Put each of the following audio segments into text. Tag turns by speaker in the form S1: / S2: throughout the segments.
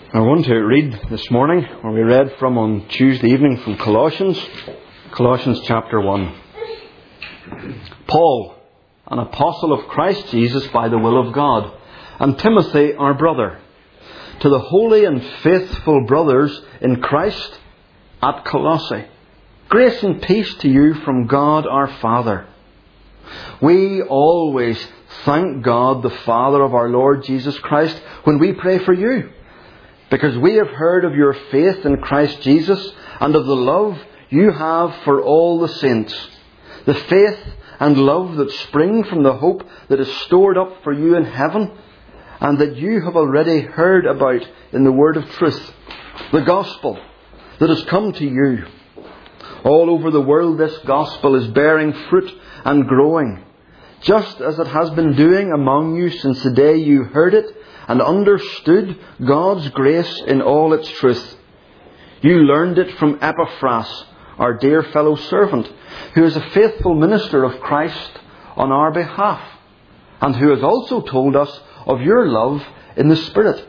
S1: I want to read this morning, or we read from on Tuesday evening from Colossians chapter 1. Paul, an apostle of Christ Jesus by the will of God, and Timothy, our brother, to the holy and faithful brothers in Christ at Colossae. Grace and peace to you from God our Father. We always thank God, the Father of our Lord Jesus Christ, when we pray for you, because we have heard of your faith in Christ Jesus and of the love you have for all the saints, the faith and love that spring from the hope that is stored up for you in heaven, and that you have already heard about in the word of truth, the gospel that has come to you. All over the world this gospel is bearing fruit and growing, just as it has been doing among you since the day you heard it and understood God's grace in all its truth. You learned it from Epaphras, our dear fellow servant, who is a faithful minister of Christ on our behalf, and who has also told us of your love in the Spirit.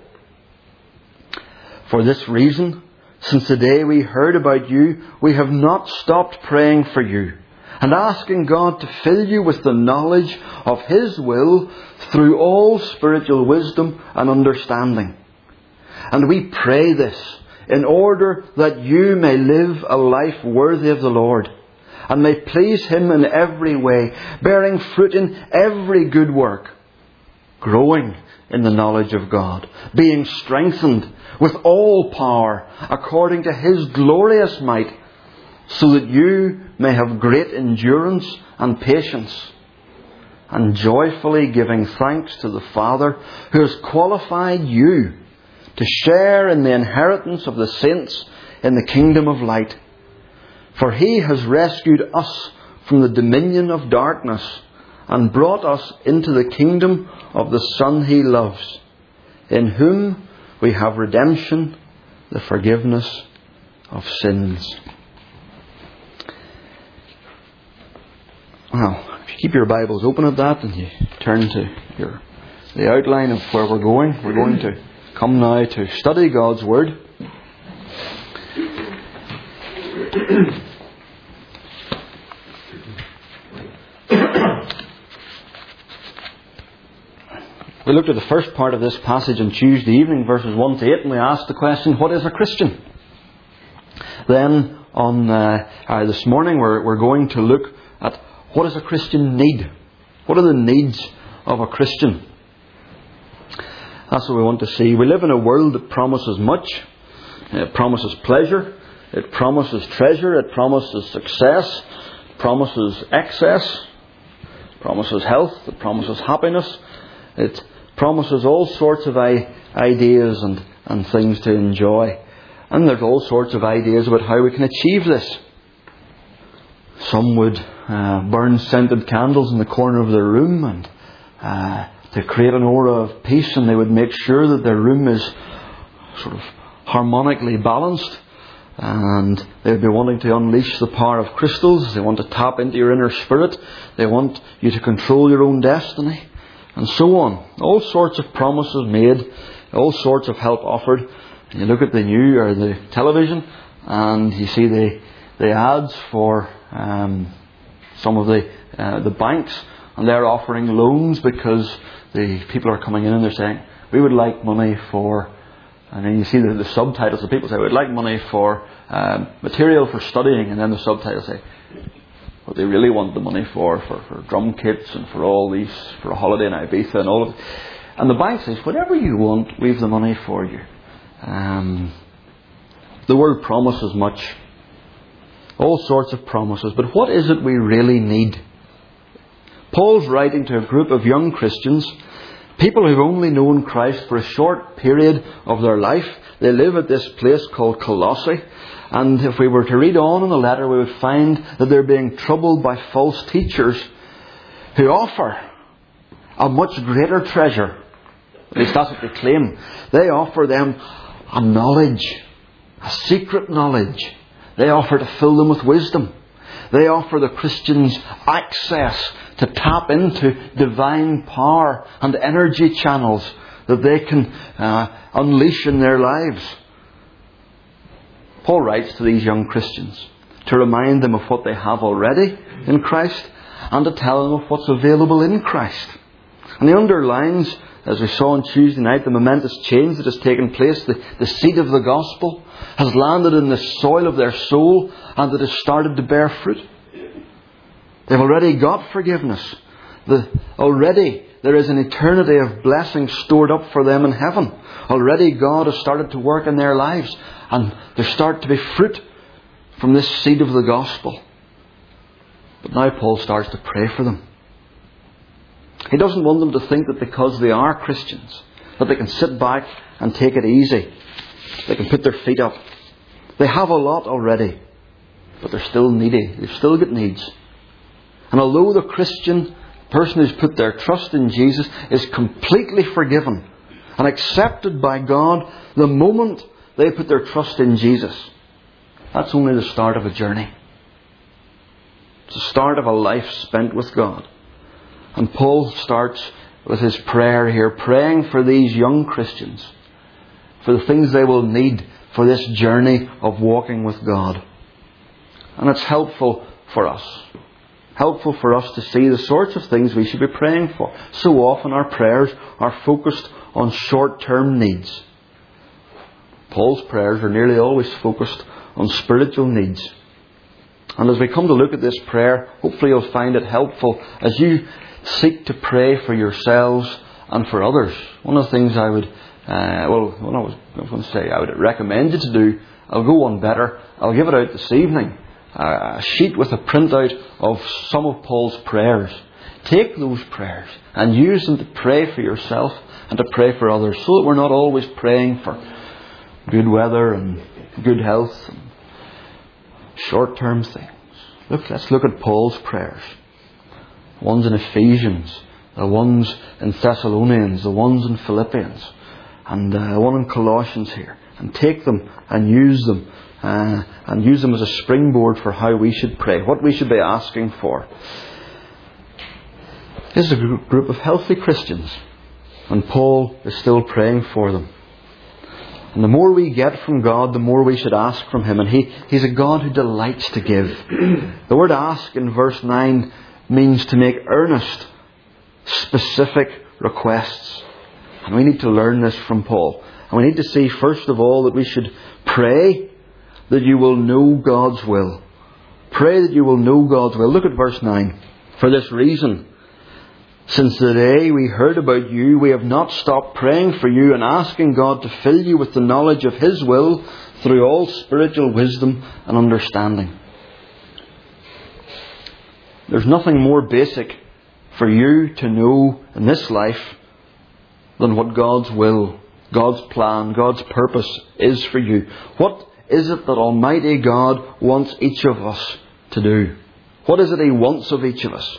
S1: For this reason, since the day we heard about you, we have not stopped praying for you and asking God to fill you with the knowledge of His will through all spiritual wisdom and understanding. And we pray this in order that you may live a life worthy of the Lord, and may please Him in every way, bearing fruit in every good work, growing in the knowledge of God, being strengthened with all power according to His glorious might, so that you may have great endurance and patience, and joyfully giving thanks to the Father who has qualified you to share in the inheritance of the saints in the kingdom of light. For He has rescued us from the dominion of darkness and brought us into the kingdom of the Son He loves, in whom we have redemption, the forgiveness of sins. Well, if you keep your Bibles open at that and you turn to the outline of where we're going to come now to study God's Word. We looked at the first part of this passage on Tuesday evening, verses 1 to 8, and we asked the question, what is a Christian? Then on this morning we're going to look at what does a Christian need? What are the needs of a Christian? That's what we want to see. We live in a world that promises much. It promises pleasure. It promises treasure. It promises success. It promises excess. It promises health. It promises happiness. It promises all sorts of ideas and things to enjoy. And there's all sorts of ideas about how we can achieve this. Some would burn scented candles in the corner of their room and to create an aura of peace, and they would make sure that their room is sort of harmonically balanced, and they would be wanting to unleash the power of crystals. They want to tap into your inner spirit. They want you to control your own destiny, and so on. All sorts of promises made, all sorts of help offered. And you look at the news or the television and you see the ads for some of the banks, and they're offering loans because the people are coming in and they're saying, we would like money for, and then you see the subtitles, the people say, we'd like money for material for studying, and then the subtitles say what they really want the money for drum kits and for all these, for a holiday in Ibiza and all of it. And the bank says, whatever you want, we've the money for you. The world promises much. All sorts of promises. But what is it we really need? Paul's writing to a group of young Christians, people who've only known Christ for a short period of their life. They live at this place called Colossae. And if we were to read on in the letter, we would find that they're being troubled by false teachers who offer a much greater treasure. At least that's what they claim. They offer them a knowledge, a secret knowledge. They offer to fill them with wisdom. They offer the Christians access to tap into divine power and energy channels that they can unleash in their lives. Paul writes to these young Christians to remind them of what they have already in Christ and to tell them of what's available in Christ. And he underlines, as we saw on Tuesday night, the momentous change that has taken place. The seed of the gospel has landed in the soil of their soul and it has started to bear fruit. They've already got forgiveness. Already there is an eternity of blessing stored up for them in heaven. Already God has started to work in their lives, and there start to be fruit from this seed of the gospel. But now Paul starts to pray for them. He doesn't want them to think that because they are Christians, that they can sit back and take it easy. They can put their feet up. They have a lot already, but they're still needy. They've still got needs. And although the Christian person who's put their trust in Jesus is completely forgiven and accepted by God the moment they put their trust in Jesus, that's only the start of a journey. It's the start of a life spent with God. And Paul starts with his prayer here, praying for these young Christians, for the things they will need for this journey of walking with God. And it's helpful for us. Helpful for us to see the sorts of things we should be praying for. So often our prayers are focused on short-term needs. Paul's prayers are nearly always focused on spiritual needs. And as we come to look at this prayer, hopefully you'll find it helpful as you seek to pray for yourselves and for others. One of the things I would recommend you to do, I'll go one better. I'll give it out this evening. A sheet with a printout of some of Paul's prayers. Take those prayers and use them to pray for yourself and to pray for others, so that we're not always praying for good weather and good health and short-term things. Let's look at Paul's prayers. The ones in Ephesians, the ones in Thessalonians, the ones in Philippians, and the one in Colossians here. And take them and use them as a springboard for how we should pray, what we should be asking for. This is a group of healthy Christians, and Paul is still praying for them. And the more we get from God, the more we should ask from Him. And He's a God who delights to give. The word ask in verse 9 means to make earnest, specific requests. And we need to learn this from Paul. And we need to see, first of all, that we should pray that you will know God's will. Pray that you will know God's will. Look at verse 9. For this reason, since the day we heard about you, we have not stopped praying for you and asking God to fill you with the knowledge of His will through all spiritual wisdom and understanding. There's nothing more basic for you to know in this life than what God's will, God's plan, God's purpose is for you. What is it that Almighty God wants each of us to do? What is it He wants of each of us?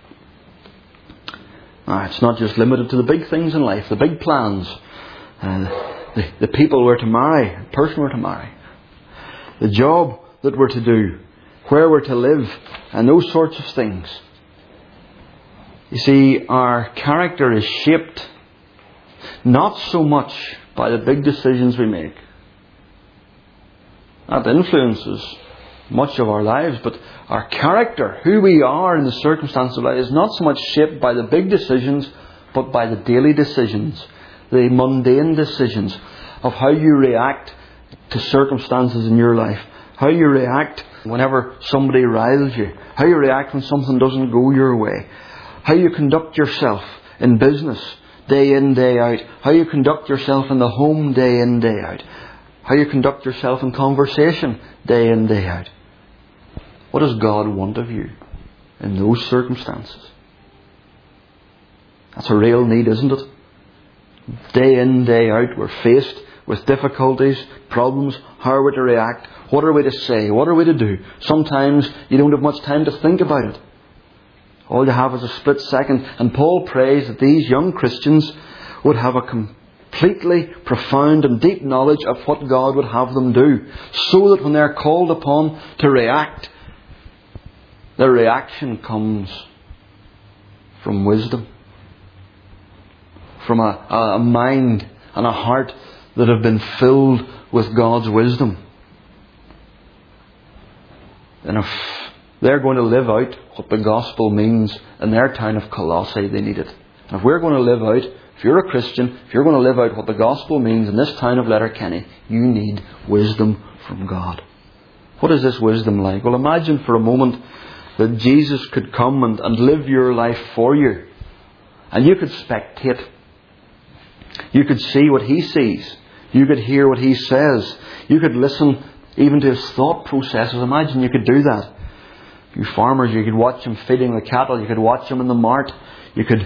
S1: It's not just limited to the big things in life, the big plans, the people we're to marry, the person we're to marry, the job that we're to do, where we're to live, and those sorts of things. You see, our character is shaped not so much by the big decisions we make. That influences much of our lives, but our character, who we are in the circumstances of life, is not so much shaped by the big decisions, but by the daily decisions, the mundane decisions of how you react to circumstances in your life, how you react whenever somebody riles you, how you react when something doesn't go your way, how you conduct yourself in business day in, day out, how you conduct yourself in the home day in, day out, how you conduct yourself in conversation day in, day out. What does God want of you in those circumstances? That's a real need, isn't it? Day in, day out, we're faced with difficulties, problems. How are we to react? What are we to say? What are we to do? Sometimes you don't have much time to think about it. All you have is a split second. And Paul prays that these young Christians would have a completely profound and deep knowledge of what God would have them do, so that when they're called upon to react, their reaction comes from wisdom, from a mind and a heart that have been filled with God's wisdom. And if they're going to live out what the gospel means in their town of Colossae, they need it. And if we're going to live out, if you're a Christian, if you're going to live out what the gospel means in this town of Letterkenny, you need wisdom from God. What is this wisdom like? Well, imagine for a moment that Jesus could come and live your life for you. And you could spectate. You could see what He sees. You could hear what He says. You could listen even to His thought processes. Imagine you could do that. You farmers, you could watch Him feeding the cattle. You could watch Him in the mart. You could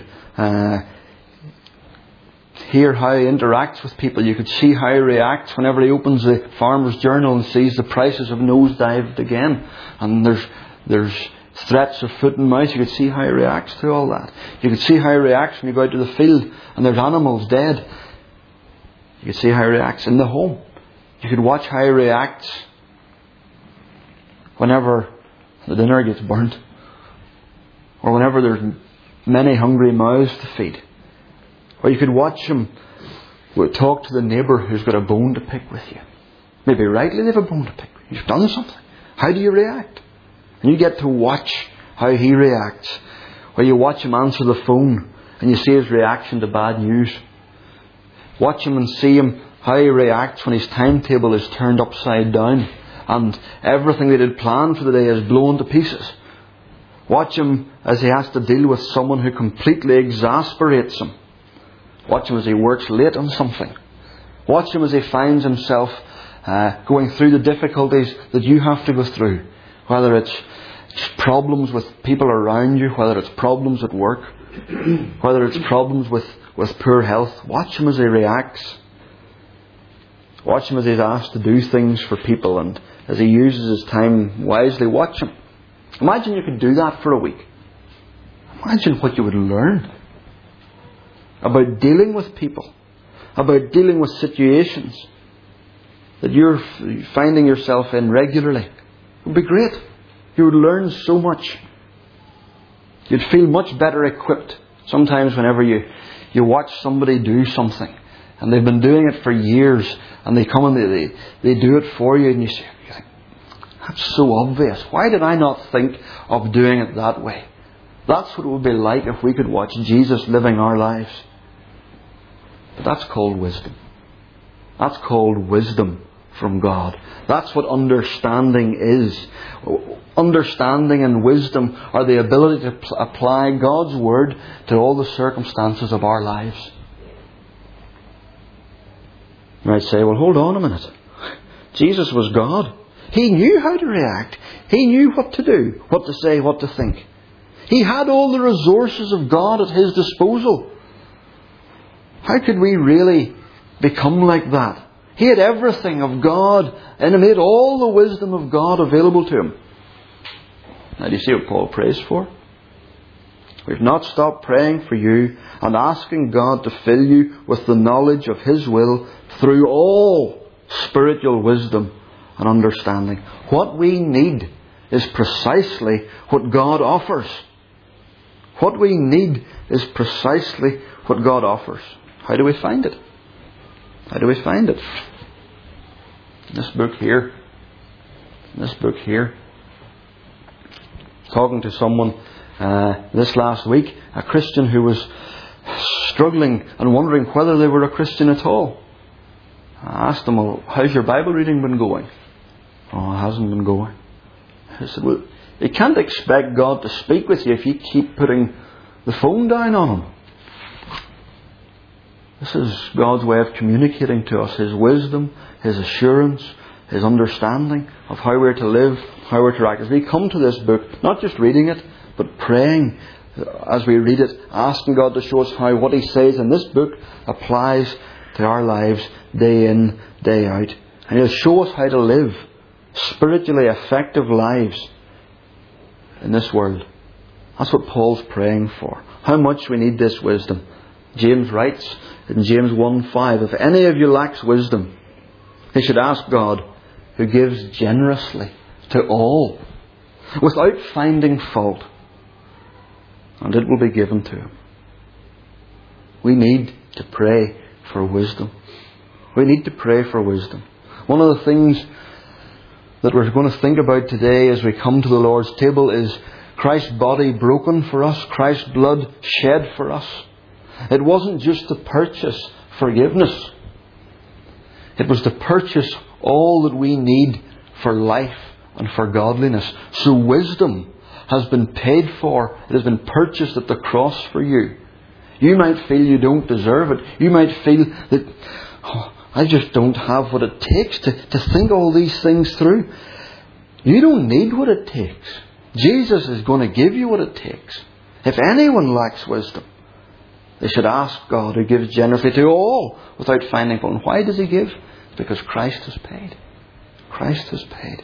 S1: hear how He interacts with people. You could see how He reacts whenever He opens the Farmer's Journal and sees the prices have nosedived again. And there's threats of foot and mouth. You could see how He reacts to all that. You could see how He reacts when you go out to the field and there's animals dead. You could see how He reacts in the home. You could watch how He reacts whenever the dinner gets burnt, or whenever there's many hungry mouths to feed. Or you could watch Him talk to the neighbour who's got a bone to pick with you. Maybe rightly they have a bone to pick. You've done something. How do you react? And you get to watch how He reacts. Or you watch Him answer the phone and you see His reaction to bad news. Watch Him and see Him how He reacts when His timetable is turned upside down and everything that He had planned for the day is blown to pieces. Watch Him as He has to deal with someone who completely exasperates Him. Watch Him as He works late on something. Watch Him as He finds Himself going through the difficulties that you have to go through. Whether it's problems with people around you, whether it's problems at work, whether it's problems with poor health. Watch Him as He reacts. Watch Him as He's asked to do things for people and as He uses His time wisely. Watch Him. Imagine you could do that for a week. Imagine what you would learn about dealing with people, about dealing with situations that you're finding yourself in regularly. It would be great. You would learn so much. You'd feel much better equipped. Sometimes whenever you watch somebody do something and they've been doing it for years and they come and they do it for you and you think, that's so obvious. Why did I not think of doing it that way? That's what it would be like if we could watch Jesus living our lives. But that's called wisdom. That's called wisdom from God. That's what understanding is. Understanding and wisdom are the ability to apply God's Word to all the circumstances of our lives. You might say, well, hold on a minute. Jesus was God. He knew how to react. He knew what to do, what to say, what to think. He had all the resources of God at His disposal. How could we really become like that? He had everything of God and He made all the wisdom of God available to Him. Now do you see what Paul prays for? We've not stopped praying for you and asking God to fill you with the knowledge of His will through all spiritual wisdom and understanding. What we need is precisely what God offers. What we need is precisely what God offers. How do we find it? How do we find it? In this book here. In this book here. Talking to someone this last week, a Christian who was struggling and wondering whether they were a Christian at all. I asked them, well, how's your Bible reading been going? Oh, it hasn't been going. I said, well, you can't expect God to speak with you if you keep putting the phone down on Him. This is God's way of communicating to us His wisdom, His assurance, His understanding of how we're to live, how we're to act. As we come to this book, not just reading it, but praying as we read it, asking God to show us how what He says in this book applies to our lives day in, day out. And He'll show us how to live spiritually effective lives in this world. That's what Paul's praying for. How much we need this wisdom. James writes in James 1:5, if any of you lacks wisdom, he should ask God, who gives generously to all, without finding fault, and it will be given to him. We need to pray for wisdom. We need to pray for wisdom. One of the things that we're going to think about today as we come to the Lord's table is Christ's body broken for us, Christ's blood shed for us. It wasn't just to purchase forgiveness. It was to purchase all that we need for life and for godliness. So wisdom has been paid for. It has been purchased at the cross for you. You might feel you don't deserve it. You might feel that, I just don't have what it takes to think all these things through. You don't need what it takes. Jesus is going to give you what it takes. If anyone lacks wisdom, they should ask God, who gives generously to all without finding fault. And why does He give? Because Christ has paid. Christ has paid.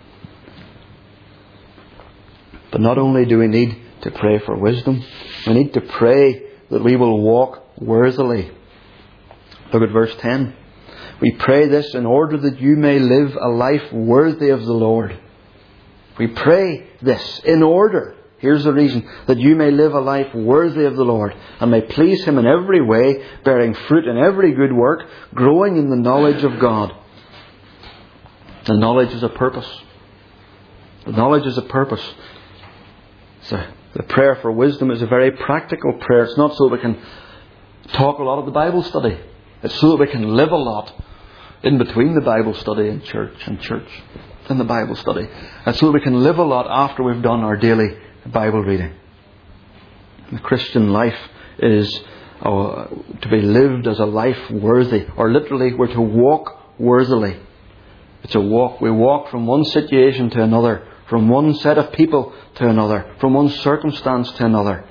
S1: But not only do we need to pray for wisdom, we need to pray that we will walk worthily. Look at verse 10. We pray this in order that you may live a life worthy of the Lord. We pray this in order. Here's the reason. That you may live a life worthy of the Lord and may please Him in every way, bearing fruit in every good work, growing in the knowledge of God. The knowledge is a purpose. The knowledge is a purpose. So the prayer for wisdom is a very practical prayer. It's not so that we can talk a lot at the Bible study. It's so that we can live a lot in between the Bible study and church and the Bible study. And so that we can live a lot after we've done our daily Bible reading. The Christian life is to be lived as a life worthy, or literally we're to walk worthily. It's a walk. We walk from one situation to another, from one set of people to another, from one circumstance to another.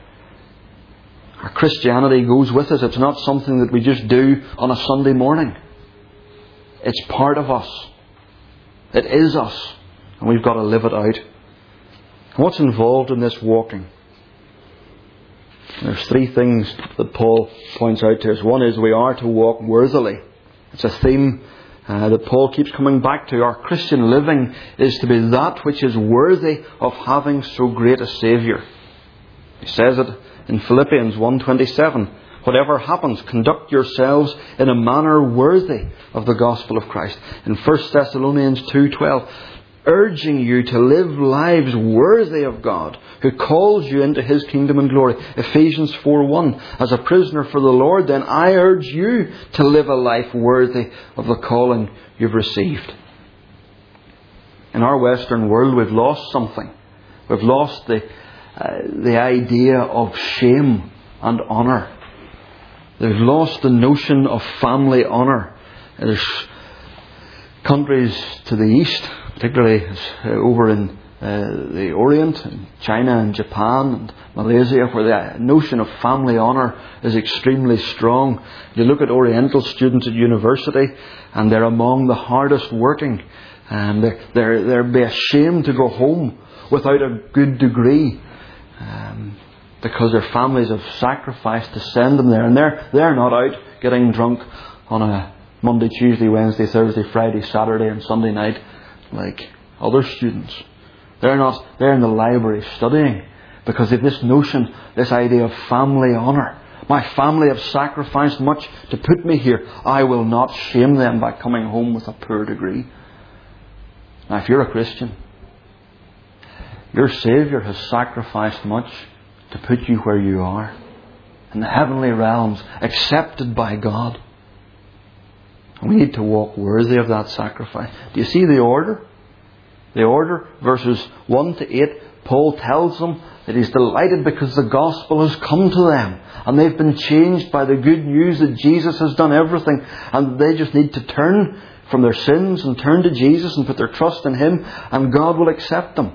S1: Our Christianity goes with us. It's not something that we just do on a Sunday morning. It's part of us. It is us. And we've got to live it out. What's involved in this walking? There's three things that Paul points out to us. One is we are to walk worthily. It's a theme that Paul keeps coming back to. Our Christian living is to be that which is worthy of having so great a Saviour. He says it in Philippians 1:27. Whatever happens, conduct yourselves in a manner worthy of the gospel of Christ. In 1 Thessalonians 2:12, urging you to live lives worthy of God, who calls you into His kingdom and glory. Ephesians 4:1, as a prisoner for the Lord, then I urge you to live a life worthy of the calling you've received. In our Western world, we've lost something. We've lost the idea of shame and honour. They've lost the notion of family honour. There's countries to the east, particularly over in the Orient, in China and Japan and Malaysia, where the notion of family honour is extremely strong. You look at Oriental students at university, and they're among the hardest working, and they're be ashamed to go home without a good degree, because their families have sacrificed to send them there, and they're not out getting drunk on a Monday, Tuesday, Wednesday, Thursday, Friday, Saturday and Sunday night like other students. They're in the library studying because of this notion, this idea of family honour. My family have sacrificed much to put me here. I will not shame them by coming home with a poor degree. Now, if you're a Christian, your Saviour has sacrificed much to put you where you are, in the heavenly realms, accepted by God. And we need to walk worthy of that sacrifice. Do you see the order? The order, verses 1 to 8, Paul tells them that he's delighted because the gospel has come to them. And they've been changed by the good news that Jesus has done everything. And they just need to turn from their sins and turn to Jesus and put their trust in Him. And God will accept them.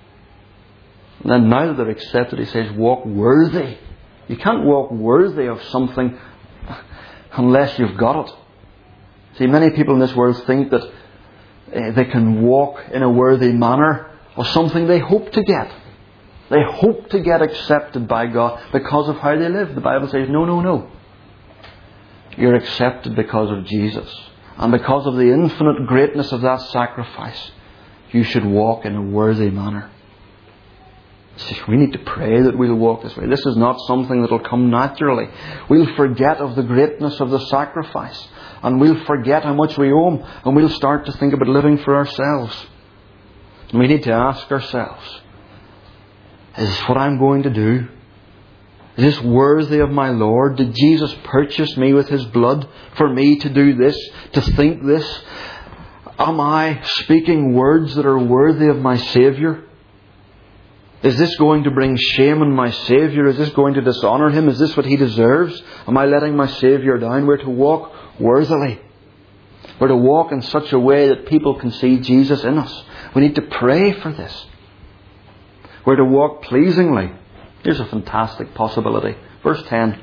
S1: And then now that they're accepted, he says, walk worthy. You can't walk worthy of something unless you've got it. See, many people in this world think that they can walk in a worthy manner of something they hope to get. They hope to get accepted by God because of how they live. The Bible says, no. You're accepted because of Jesus. And because of the infinite greatness of that sacrifice, you should walk in a worthy manner. We need to pray that we'll walk this way. This is not something that will come naturally. We'll forget of the greatness of the sacrifice. And we'll forget how much we owe Him. And we'll start to think about living for ourselves. And we need to ask ourselves, is this what I'm going to do? Is this worthy of my Lord? Did Jesus purchase me with His blood for me to do this, to think this? Am I speaking words that are worthy of my Saviour? Is this going to bring shame on my Saviour? Is this going to dishonour Him? Is this what He deserves? Am I letting my Saviour down? We're to walk worthily. We're to walk in such a way that people can see Jesus in us. We need to pray for this. We're to walk pleasingly. Here's a fantastic possibility. Verse 10.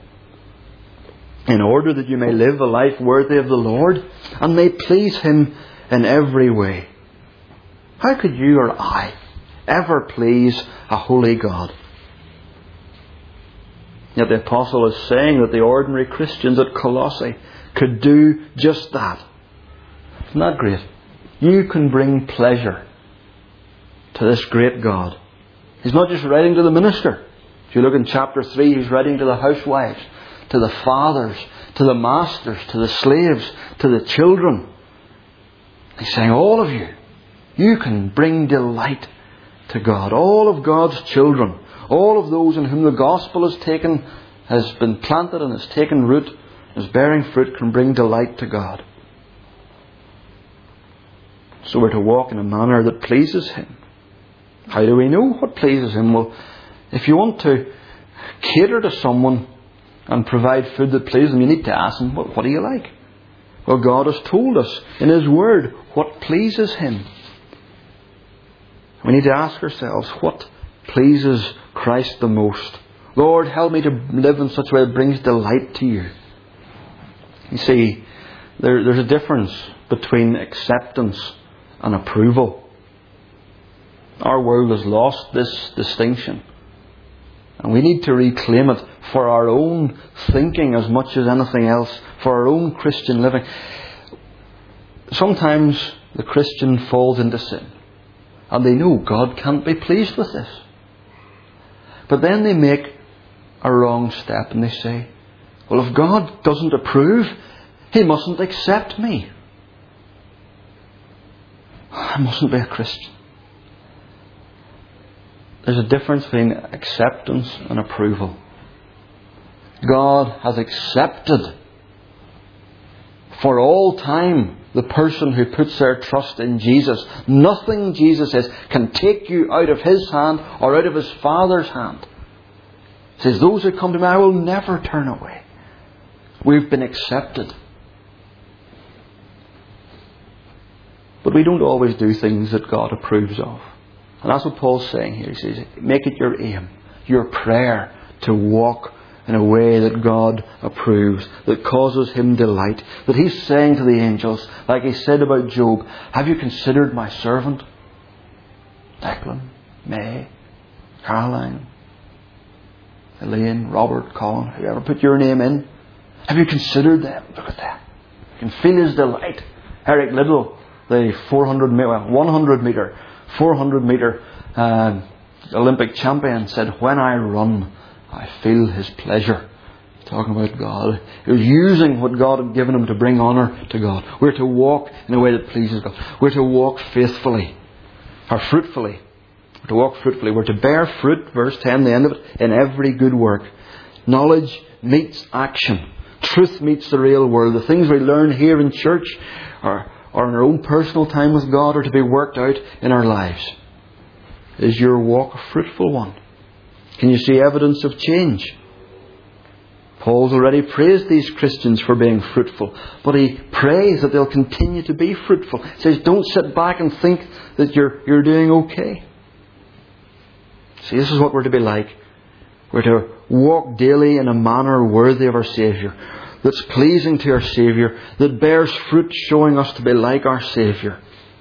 S1: In order that you may live a life worthy of the Lord and may please Him in every way. How could you or I ever please a holy God? Yet the Apostle is saying that the ordinary Christians at Colossae could do just that. Isn't that great? You can bring pleasure to this great God. He's not just writing to the minister. If you look in chapter 3, he's writing to the housewives, to the fathers, to the masters, to the slaves, to the children. He's saying, all of you, you can bring delight to God. All of God's children, all of those in whom the gospel has been planted and has taken root, is bearing fruit, can bring delight to God. So we're to walk in a manner that pleases Him. How do we know what pleases Him? Well, if you want to cater to someone and provide food that pleases them, you need to ask them, what do you like? Well, God has told us in His Word what pleases Him. We need to ask ourselves, what pleases Christ the most? Lord, help me to live in such a way that brings delight to You. You see, there's a difference between acceptance and approval. Our world has lost this distinction. And we need to reclaim it for our own thinking as much as anything else, for our own Christian living. Sometimes the Christian falls into sin. And they know God can't be pleased with this. But then they make a wrong step and they say, well, if God doesn't approve, He mustn't accept me. I mustn't be a Christian. There's a difference between acceptance and approval. God has accepted for all time the person who puts their trust in Jesus. Nothing, Jesus says, can take you out of His hand or out of His Father's hand. He says, those who come to me, I will never turn away. We've been accepted. But we don't always do things that God approves of. And that's what Paul's saying here. He says, make it your aim, your prayer, to walk in a way that God approves, that causes Him delight. That He's saying to the angels, like He said about Job, have you considered my servant? Declan, May, Caroline, Elaine, Robert, Colin, whoever put your name in. Have you considered them? Look at that. You can feel His delight. Eric Liddell, the 100 metre, 400 metre Olympic champion, said, when I run, I feel His pleasure. Talking about God. He was using what God had given him to bring honour to God. We're to walk in a way that pleases God. We're to walk faithfully, or fruitfully. We're to walk fruitfully. We're to bear fruit, verse 10, the end of it, in every good work. Knowledge meets action. Truth meets the real world. The things we learn here in church or in our own personal time with God are to be worked out in our lives. Is your walk a fruitful one? Can you see evidence of change? Paul's already praised these Christians for being fruitful, but he prays that they'll continue to be fruitful. He says, don't sit back and think that you're doing okay. See, this is what we're to be like. We're to walk daily in a manner worthy of our Saviour, that's pleasing to our Saviour, that bears fruit showing us to be like our Saviour.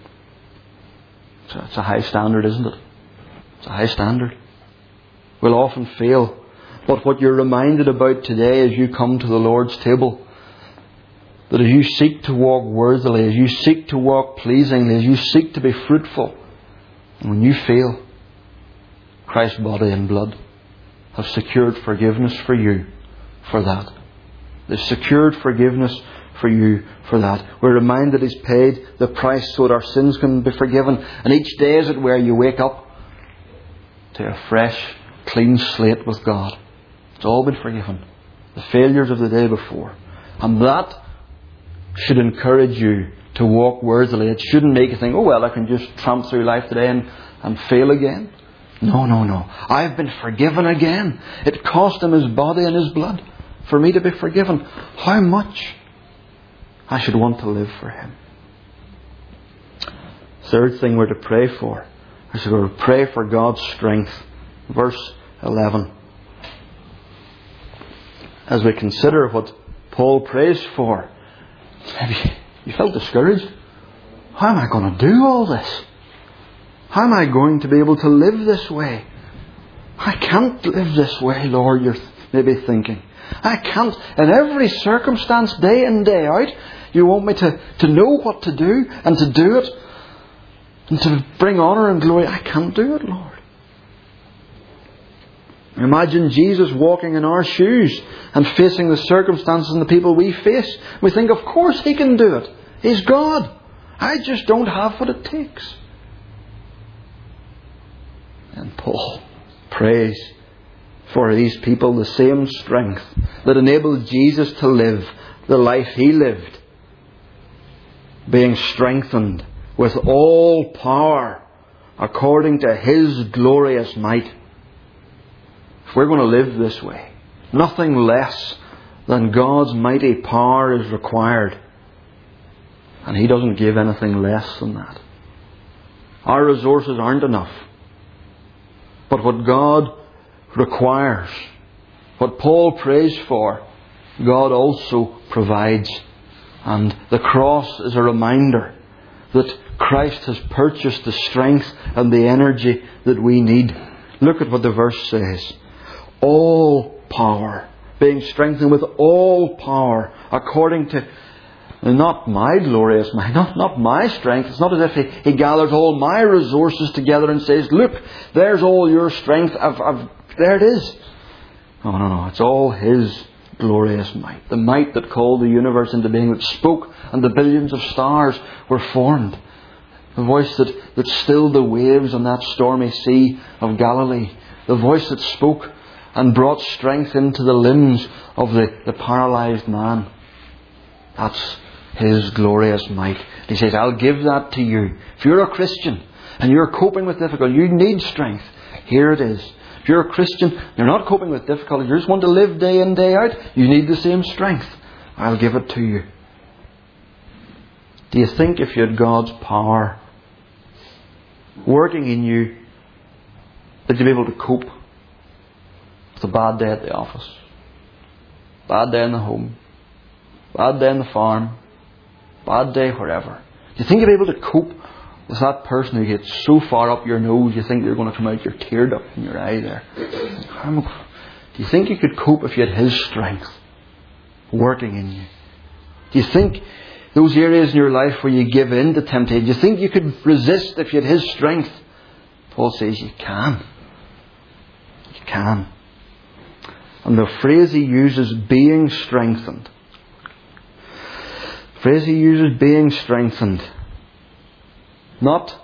S1: So it's a high standard, isn't it? It's a high standard. We'll often fail. But what you're reminded about today as you come to the Lord's table, that as you seek to walk worthily, as you seek to walk pleasingly, as you seek to be fruitful, and when you fail, Christ's body and blood have secured forgiveness for you for that. They've secured forgiveness for you for that. We're reminded He's paid the price so that our sins can be forgiven. And each day, as it were, you wake up to a fresh, clean slate with God. It's all been forgiven. The failures of the day before. And that should encourage you to walk worthily. It shouldn't make you think, oh well, I can just tramp through life today and fail again. No, no, no. I've been forgiven again. It cost Him His body and His blood for me to be forgiven. How much I should want to live for Him. Third thing we're to pray for is we're to pray for God's strength. Verse 11. As we consider what Paul prays for, maybe you felt discouraged. How am I going to do all this? How am I going to be able to live this way? I can't live this way, Lord, you're maybe thinking. I can't. In every circumstance, day in, day out, you want me to know what to do and to do it and to bring honour and glory. I can't do it, Lord. Imagine Jesus walking in our shoes and facing the circumstances and the people we face. We think, of course He can do it. He's God. I just don't have what it takes. And Paul prays for these people the same strength that enabled Jesus to live the life He lived, being strengthened with all power according to His glorious might. If we're going to live this way, nothing less than God's mighty power is required. And He doesn't give anything less than that. Our resources aren't enough. But what God requires, what Paul prays for, God also provides. And the cross is a reminder that Christ has purchased the strength and the energy that we need. Look at what the verse says. All power, being strengthened with all power, according to not my glorious might, not my strength. It's not as if He gathers all my resources together and says, look, there's all your strength. There it is. No. It's all His glorious might. The might that called the universe into being, that spoke and the billions of stars were formed. The voice that stilled the waves on that stormy sea of Galilee. The voice that spoke and brought strength into the limbs of the paralysed man. That's His glorious might. He says, I'll give that to you. If you're a Christian and you're coping with difficulty, you need strength. Here it is. If you're a Christian, you're not coping with difficulty, you just want to live day in, day out, you need the same strength. I'll give it to you. Do you think if you had God's power working in you, that you'd be able to cope with a bad day at the office, bad day in the home, bad day on the farm, bad day wherever? Do you think you'd be able to cope with that person who gets so far up your nose you think you're going to come out, you're teared up in your eye there? Do you think you could cope if you had His strength working in you? Do you think those areas in your life where you give in to temptation, do you think you could resist if you had His strength? Paul says you can. You can. And the phrase he uses, being strengthened. The phrase he uses, being strengthened. That's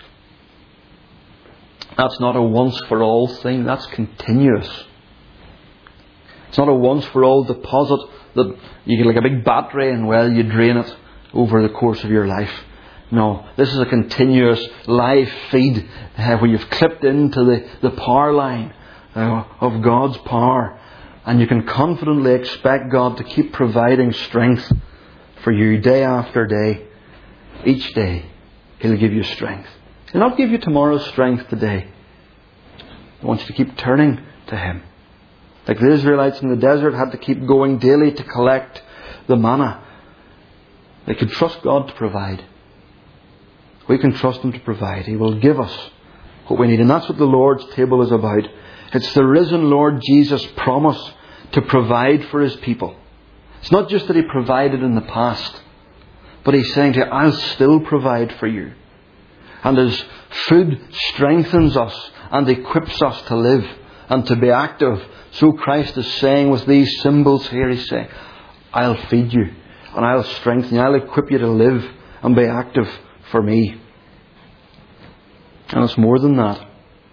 S1: not a once for all thing. That's continuous. It's not a once for all deposit that you get like a big battery and you drain it over the course of your life. No, this is a continuous live feed where you've clipped into the power line of God's power. And you can confidently expect God to keep providing strength for you day after day. Each day He'll give you strength. He'll not give you tomorrow's strength today. He wants you to keep turning to Him. Like the Israelites in the desert had to keep going daily to collect the manna. They could trust God to provide. We can trust Him to provide. He will give us what we need. And that's what the Lord's table is about. It's the risen Lord Jesus' promise to provide for His people. It's not just that He provided in the past, but He's saying to you, I'll still provide for you. And as food strengthens us and equips us to live and to be active, so Christ is saying with these symbols here, He's saying, I'll feed you and I'll strengthen you. I'll equip you to live and be active for me. And it's more than that.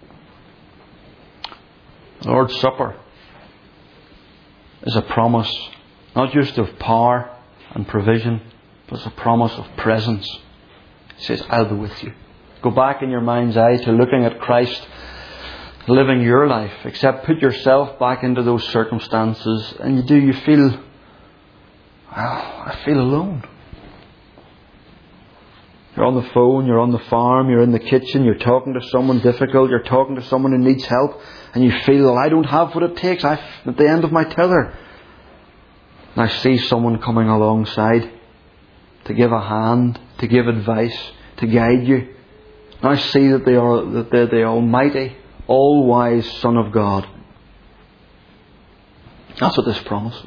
S1: The Lord's Supper is a promise, not just of power and provision, but it's a promise of presence. He says, I'll be with you. Go back in your mind's eye to looking at Christ living your life. Except put yourself back into those circumstances and you feel, well, I feel alone. You're on the phone, you're on the farm, you're in the kitchen, you're talking to someone difficult, you're talking to someone who needs help, and you feel, well, I don't have what it takes. I'm at the end of my tether. And I see someone coming alongside to give a hand, to give advice, to guide you. And I see that they're the Almighty, all-wise Son of God. That's what this promises.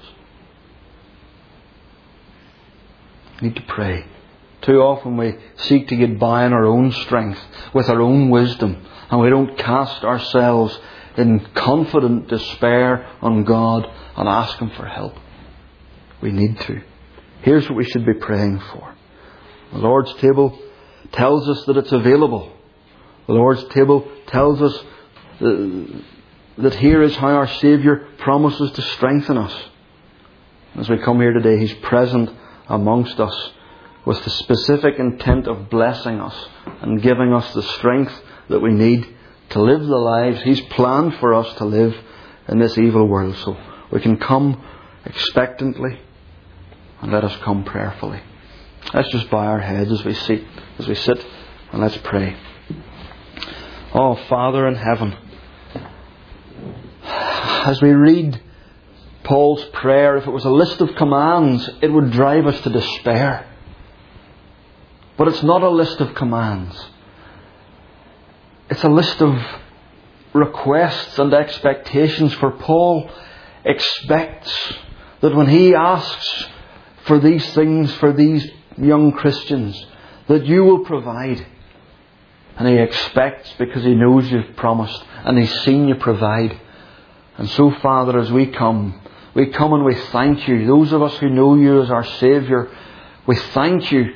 S1: We need to pray. Too often we seek to get by on our own strength, with our own wisdom, and we don't cast ourselves in confident despair on God and ask Him for help. We need to. Here's what we should be praying for. The Lord's table tells us that it's available. The Lord's table tells us that here is how our Saviour promises to strengthen us. As we come here today, He's present amongst us with the specific intent of blessing us and giving us the strength that we need to live the lives He's planned for us to live in this evil world. So we can come expectantly and let us come prayerfully. Let's just bow our heads as we sit and let's pray. Oh, Father in heaven, as we read Paul's prayer, if it was a list of commands, it would drive us to despair. But it's not a list of commands. It's a list of requests and expectations. For Paul expects that when he asks for these things for these young Christians, that you will provide. And he expects because he knows you've promised and he's seen you provide. And so, Father, as we come and we thank you. Those of us who know you as our Saviour, we thank you.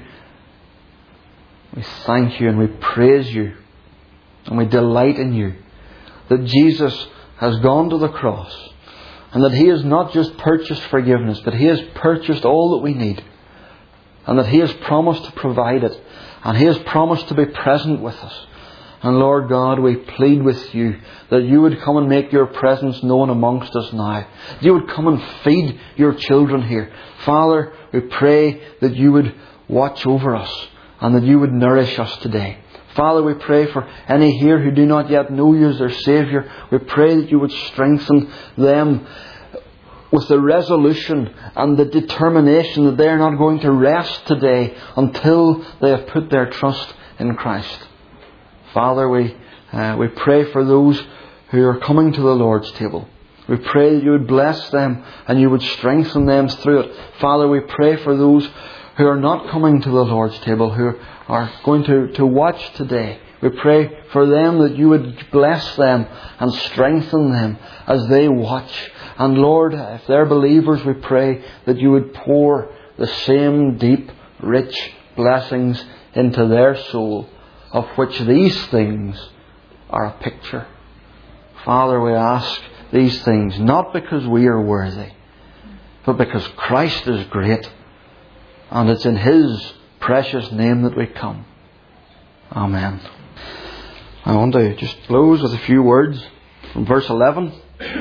S1: We thank you and we praise you and we delight in you that Jesus has gone to the cross and that He has not just purchased forgiveness, but He has purchased all that we need, and that He has promised to provide it, and He has promised to be present with us. And Lord God, we plead with you that you would come and make your presence known amongst us now. You would come and feed your children here. Father, we pray that you would watch over us and that you would nourish us today. Father, we pray for any here who do not yet know you as their Saviour. We pray that you would strengthen them with the resolution and the determination that they are not going to rest today until they have put their trust in Christ. Father, we pray for those who are coming to the Lord's table. We pray that you would bless them and you would strengthen them through it. Father, we pray for those who are not coming to the Lord's table, who are going to watch today. We pray for them that you would bless them and strengthen them as they watch. And Lord, if they're believers, we pray that you would pour the same deep, rich blessings into their soul, of which these things are a picture. Father, we ask these things not because we are worthy, but because Christ is great. And it's in His precious name that we come. Amen. I want to just close with a few words from verse 11.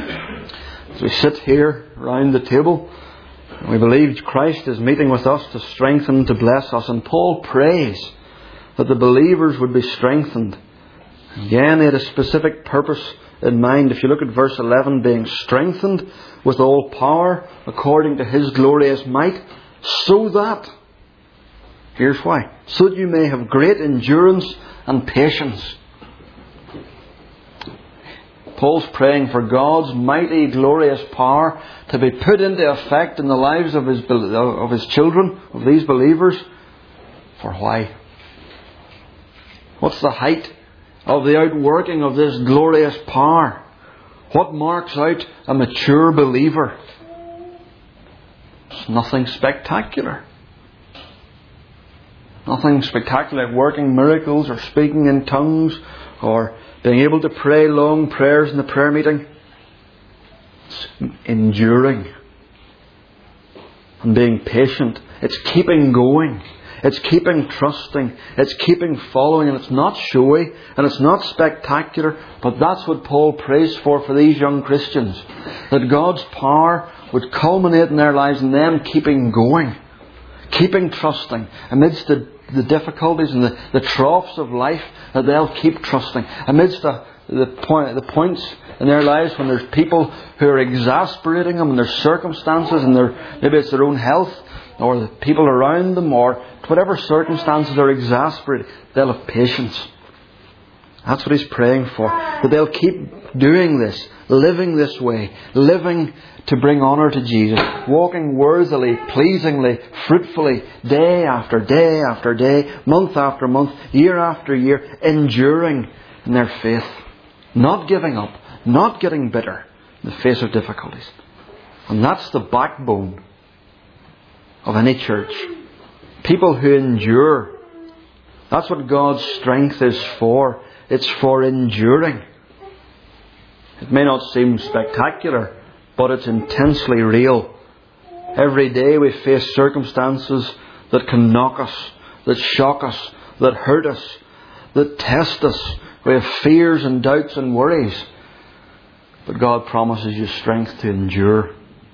S1: As we sit here round the table, we believe Christ is meeting with us to strengthen, to bless us. And Paul prays that the believers would be strengthened. Again, he had a specific purpose in mind. If you look at verse 11, being strengthened with all power according to His glorious might, so that, here's why, so that you may have great endurance and patience. Paul's praying for God's mighty, glorious power to be put into effect in the lives of his children, of these believers. For why? What's the height of the outworking of this glorious power? What marks out a mature believer? It's nothing spectacular. Nothing spectacular like working miracles or speaking in tongues or being able to pray long prayers in the prayer meeting. It's enduring and being patient. It's keeping going. It's keeping trusting. It's keeping following. And it's not showy and it's not spectacular. But that's what Paul prays for these young Christians. That God's power would culminate in their lives and them keeping going. Keeping trusting. Amidst the difficulties and the troughs of life, that they'll keep trusting. Amidst the points in their lives when there's people who are exasperating them and their circumstances and maybe it's their own health or the people around them or whatever circumstances are exasperating, they'll have patience. That's what he's praying for. That they'll keep doing this, living this way, living to bring honour to Jesus, walking worthily, pleasingly, fruitfully, day after day after day, month after month, year after year, enduring in their faith. Not giving up, not getting bitter in the face of difficulties. And that's the backbone of any church. People who endure. That's what God's strength is for. It's for enduring. It may not seem spectacular, but it's intensely real. Every day we face circumstances that can knock us, that shock us, that hurt us, that test us. We have fears and doubts and worries. But God promises you strength to endure.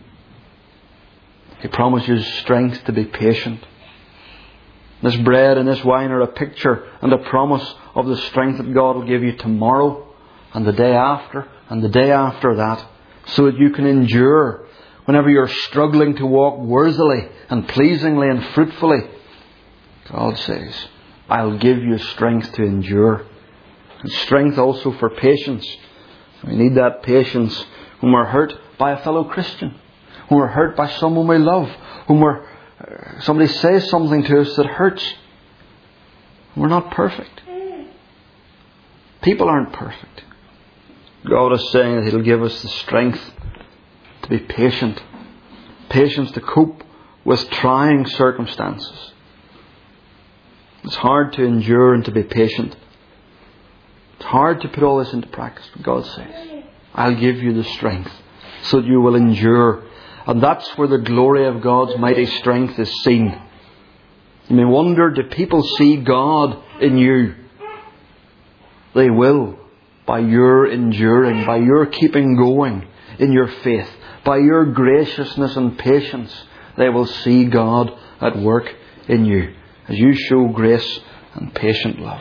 S1: He promises strength to be patient. This bread and this wine are a picture and a promise of the strength that God will give you tomorrow and the day after and the day after that, so that you can endure whenever you're struggling to walk worthily and pleasingly and fruitfully. God says, I'll give you strength to endure. And strength also for patience. We need that patience when we're hurt by a fellow Christian, when we're hurt by someone we love, when somebody says something to us that hurts. We're not perfect. People aren't perfect. God is saying that He'll give us the strength to be patient. Patience to cope with trying circumstances. It's hard to endure and to be patient. It's hard to put all this into practice. But God says, I'll give you the strength so that you will endure. And that's where the glory of God's mighty strength is seen. You may wonder, do people see God in you? They will, by your enduring, by your keeping going in your faith, by your graciousness and patience. They will see God at work in you as you show grace and patient love.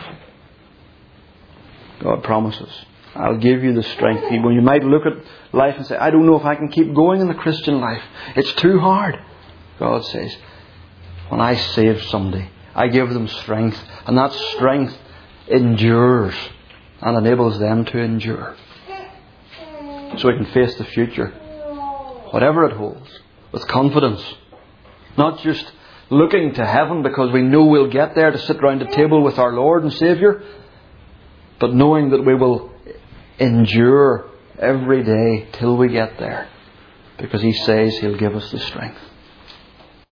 S1: God promises, I'll give you the strength. When you might look at life and say, I don't know if I can keep going in the Christian life. It's too hard. God says, when I save somebody, I give them strength. And that strength endures and enables them to endure. So we can face the future, whatever it holds, with confidence. Not just looking to heaven because we know we'll get there to sit round a table with our Lord and Saviour, but knowing that we will endure every day till we get there, because He says He'll give us the strength.